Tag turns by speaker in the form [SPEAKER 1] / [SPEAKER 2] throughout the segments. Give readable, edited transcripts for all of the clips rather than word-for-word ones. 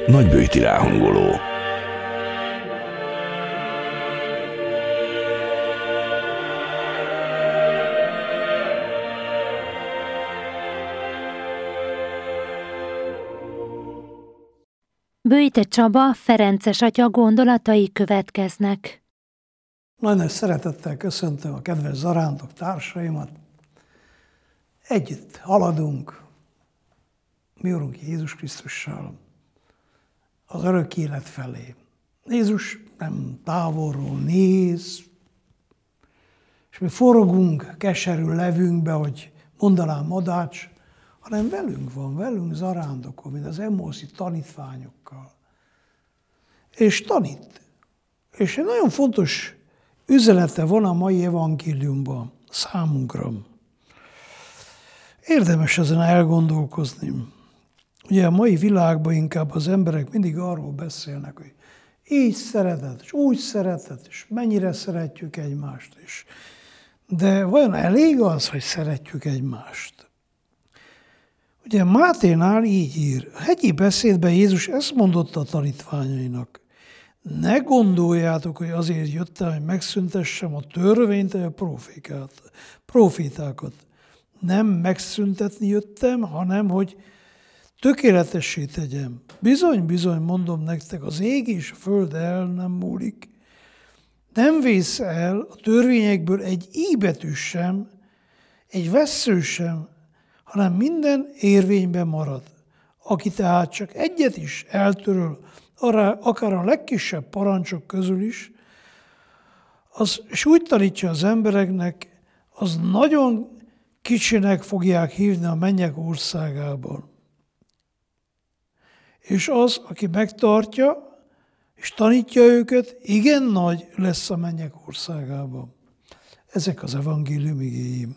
[SPEAKER 1] Nagybőjti ráhangoló.
[SPEAKER 2] Bőjte Csaba, Ferences atya gondolatai következnek.
[SPEAKER 3] Nagy nagy szeretettel köszöntöm a kedves zarándok társaimat. Együtt haladunk mi Urunk Jézus Krisztussal az örök élet felé. Jézus nem távolról néz, és mi forogunk keserű levünkbe, hogy mondanám Madács, hanem velünk van, velünk zarándokon, mint az Emmóuszi tanítványokkal. És tanít. És egy nagyon fontos üzenete van a mai evangéliumban számunkra. Érdemes ezen elgondolkozni. Ugye a mai világban inkább az emberek mindig arról beszélnek, hogy így szeretet, és úgy szeretet, és mennyire szeretjük egymást is. De vajon elég az, hogy szeretjük egymást? Ugye Máténál így ír, a hegyi beszédben Jézus ezt mondotta a tanítványainak. Ne gondoljátok, hogy azért jöttem, hogy megszüntessem a törvényt, vagy a profétákat. Nem megszüntetni jöttem, hanem hogy tökéletessé tegyem. Bizony, bizony, mondom nektek, az ég és a föld el nem múlik. Nem vész el a törvényekből egy i betű sem, egy vessző sem, hanem minden érvényben marad. Aki tehát csak egyet is eltöröl, akár a legkisebb parancsok közül is, és úgy tanítja az embereknek, az nagyon kicsinek fogják hívni a mennyek országában. És az, aki megtartja, és tanítja őket, igen nagy lesz a mennyek országában. Ezek az evangélium igéim.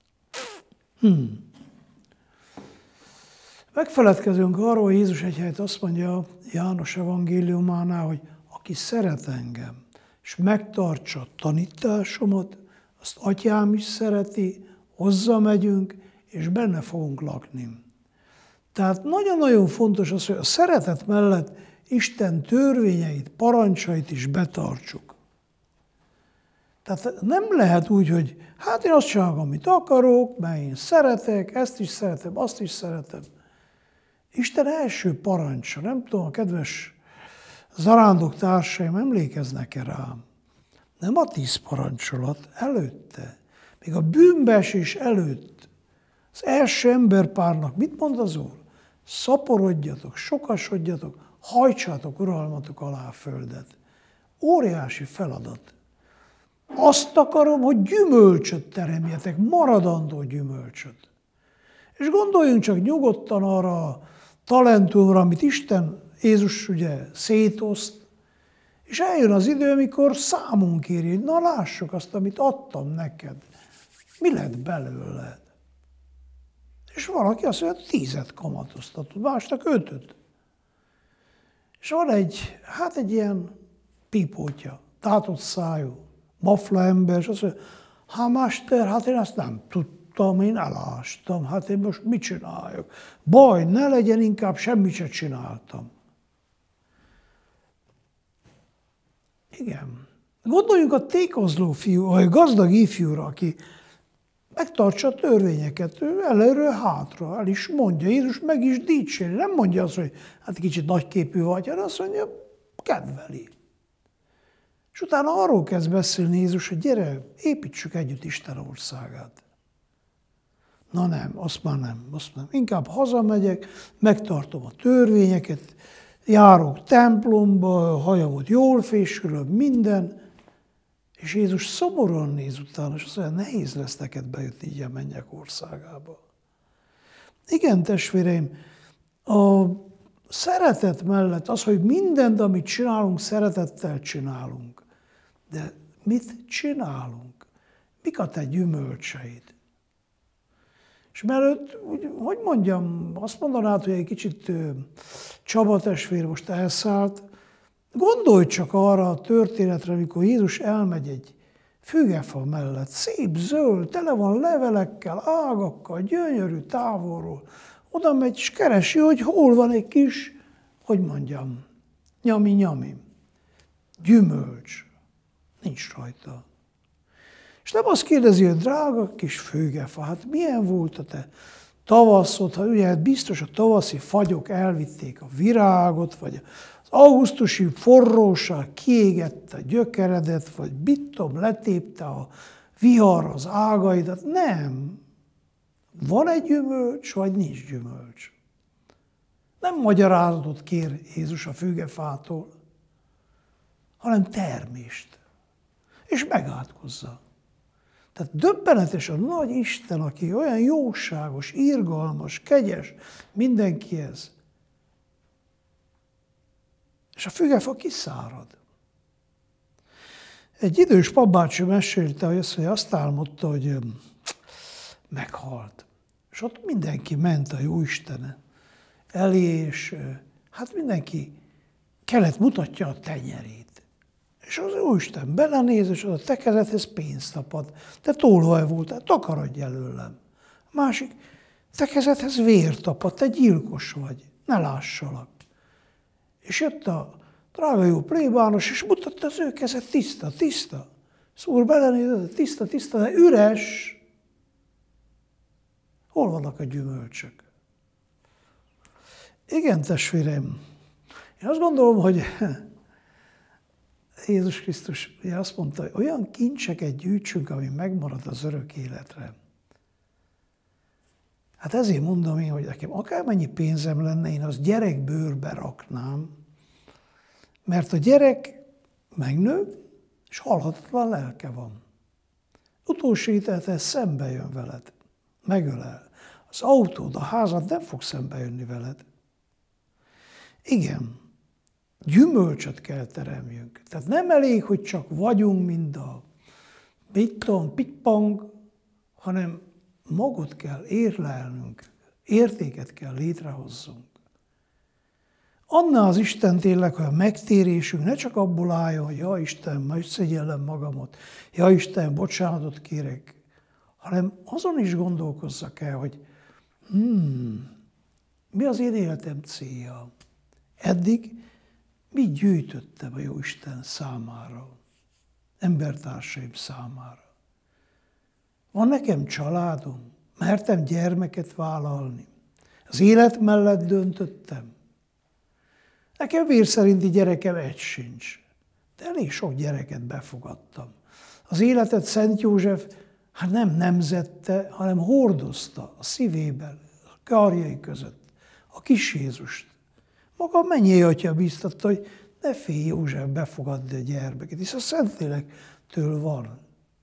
[SPEAKER 3] Megfeledkezünk arról, hogy Jézus egy helyet azt mondja János evangéliumánál, hogy aki szeret engem, és megtartsa tanításomat, azt atyám is szereti, hozzá megyünk, és benne fogunk lakni. Tehát nagyon-nagyon fontos az, hogy a szeretet mellett Isten törvényeit, parancsait is betartsuk. Tehát nem lehet úgy, hogy hát én azt csinálom, amit akarok, mert én szeretek, ezt is szeretem, azt is szeretem. Isten első parancsa, nem tudom, a kedves zarándok társaim emlékeznek-e rám? Nem a 10 parancsolat, előtte. Még a bűnbeesés előtt az első emberpárnak mit mond az Úr? Szaporodjatok, sokasodjatok, hajtsátok uralmatok alá a földet. Óriási feladat. Azt akarom, hogy gyümölcsöt teremjetek, maradandó gyümölcsöt. És gondoljunk csak nyugodtan arra a talentumra, amit Isten, Jézus ugye szétoszt, és eljön az idő, amikor számon kéri, hogy na lássuk azt, amit adtam neked. Mi lett belőle? És valaki azt mondja, 10 kamatoztatod, másnak 5. És van egy ilyen pipótya, tátott szájú, mafla ember, és azt mondja, máster, hát én ezt nem tudtam, én elástam, hát én most mit csináljak? Baj, ne legyen, inkább semmit se csináltam. Igen. Gondoljunk a tékozló fiú, vagy a gazdag ifjúra, aki megtartsa a törvényeket, ő előről hátra, el is mondja, Jézus meg is dicséri. Nem mondja azt, hogy hát kicsit nagyképű vagy, hanem azt mondja, kedveli. És utána arról kezd beszélni Jézus, hogy gyere, építsük együtt Isten országát. Na nem, azt már nem. Inkább hazamegyek, megtartom a törvényeket, járok templomba, a hajamat jól fésülöm, minden, és Jézus szomorúan néz utána, és azt mondja, nehéz lesz neked bejutni így a mennyek országába. Igen, testvéreim, a szeretet mellett az, hogy mindent, amit csinálunk, szeretettel csinálunk. De mit csinálunk? Mik a te gyümölcseid? És mielőtt, hogy mondjam, azt mondanád, hogy egy kicsit Csaba testvér most elszállt, gondolj csak arra a történetre, amikor Jézus elmegy egy fügefa mellett, szép, zöld, tele van levelekkel, ágakkal, gyönyörű távolról. Oda megy, és keresi, hogy hol van egy kis hogy mondjam, nyami-nyami, gyümölcs, nincs rajta. És nem azt kérdezi, hogy drága kis főgefa, hát milyen volt a te tavaszod, ha ugye hát biztos a tavaszi fagyok elvitték a virágot, vagy az augusztusi forróság kiégette a gyökeredet, vagy bittom letépte a vihar az ágaidat. Nem. Van egy gyümölcs, vagy nincs gyümölcs. Nem magyarázatot kér Jézus a fügefától, hanem termést. És megátkozza. Tehát döbbenetes a nagy Isten, aki olyan jóságos, irgalmas, kegyes mindenkihez. És a fügefa kiszárad. Egy idős papbácsi mesélte, hogy azt álmodta, hogy meghalt. És ott mindenki ment a Jóisten elé, és hát mindenki kelet mutatja a tenyerét. És az Jóisten belenéz, és az a te kezedhez pénzt tapad. Te tolvaj voltál, takarodj előlem. A másik, te kezedhez vér tapad, te gyilkos vagy, ne lássalak. És jött a drága jó plébános, és mutatta az ő kezet, tiszta, tiszta. Szóval belenézett, tiszta, tiszta, de üres. Hol vannak a gyümölcsök? Igen, testvérem, én azt gondolom, hogy Jézus Krisztus ugye azt mondta, hogy olyan kincseket gyűjtsünk, ami megmarad az örök életre. Hát ezért mondom én, hogy nekem akármennyi pénzem lenne, én azt gyerekbőrbe raknám, mert a gyerek megnő, és halhatatlan lelke van. Utolsó ítéletre szembe jön veled, megölel. Az autód, a házad nem fog szembe jönni veled. Igen, gyümölcsöt kell teremjünk. Tehát nem elég, hogy csak vagyunk, mint a pitpang, hanem magot kell érlelnünk, értéket kell létrehozzunk. Annál az Isten tényleg, hogy a megtérésünk ne csak abból álljon, hogy ja Isten, majd szégyellem magamat, ja Isten, bocsánatot kérek, hanem azon is gondolkozzak el, hogy mi az én életem célja? Eddig mit gyűjtöttem a Jóisten számára, embertársaim számára? Van nekem családom? Mertem gyermeket vállalni? Az élet mellett döntöttem? Nekem vér szerinti gyerekem egy sincs, de elég sok gyereket befogadtam. Az életet Szent József hát nem nemzette, hanem hordozta a szívében, a karjai között, a kis Jézust. Maga mennyi atya bíztatta, hogy ne félj József befogadni a gyermeket, hisz a Szentlélektől van.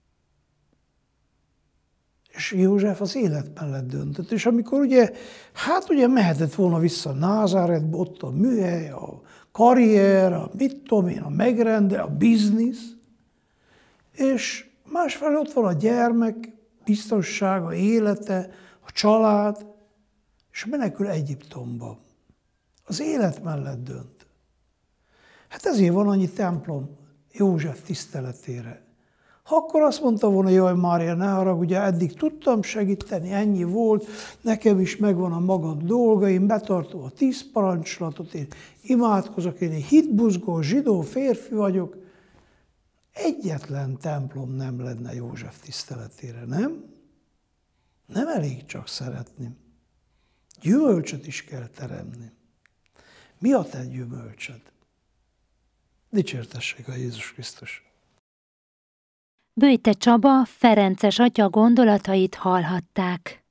[SPEAKER 3] És József az élet mellett döntött, és amikor ugye mehetett volna vissza Názáretbe, ott a műhely, a karrier, a a megrende, a biznisz, és másfelől ott van a gyermek, biztonsága, élete, a család, és menekül Egyiptomba. Az élet mellett dönt. Hát ezért van annyi templom József tiszteletére. Ha akkor azt mondta volna, jaj Mária, ne haragudj, eddig tudtam segíteni, ennyi volt, nekem is megvan a magam dolgaim, betartom a 10 parancslatot, én imádkozok, én egy hitbuzgó zsidó férfi vagyok. Egyetlen templom nem lenne József tiszteletére, nem? Nem elég csak szeretni. Gyümölcsöt is kell teremni. Mi a te gyümölcsöd? Dicsértessék a Jézus Krisztus!
[SPEAKER 2] Böjte Csaba, Ferences atya gondolatait hallhatták.